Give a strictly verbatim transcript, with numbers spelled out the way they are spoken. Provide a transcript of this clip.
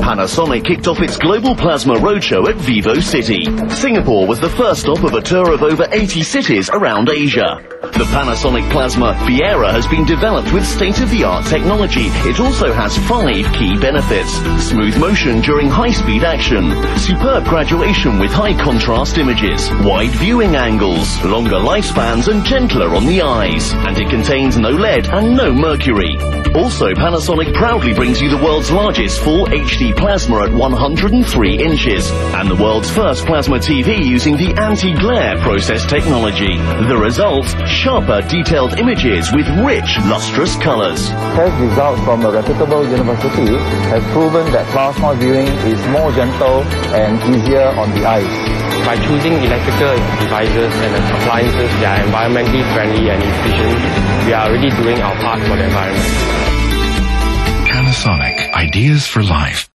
Panasonic kicked off its global plasma roadshow at Vivo City. Singapore was the first stop of a tour of over eighty cities around Asia. The Panasonic Plasma Fiera has been developed with state-of-the-art technology. It also has five key benefits: smooth motion during high-speed action, superb graduation with high-contrast images, wide viewing angles, longer lifespans and gentler on the eyes, and it contains no lead and no mercury. Also, Panasonic proudly brings you the world's largest full H D plasma at one hundred three inches, and the world's first plasma T V using the anti-glare process technology. The result? Sharper, detailed images with rich, lustrous colors. Test results from a reputable university have proven that plasma viewing is more gentle and easier on the eyes. By choosing electrical devices and appliances that are environmentally friendly and efficient, we are already doing our part for the environment. Panasonic, ideas for life.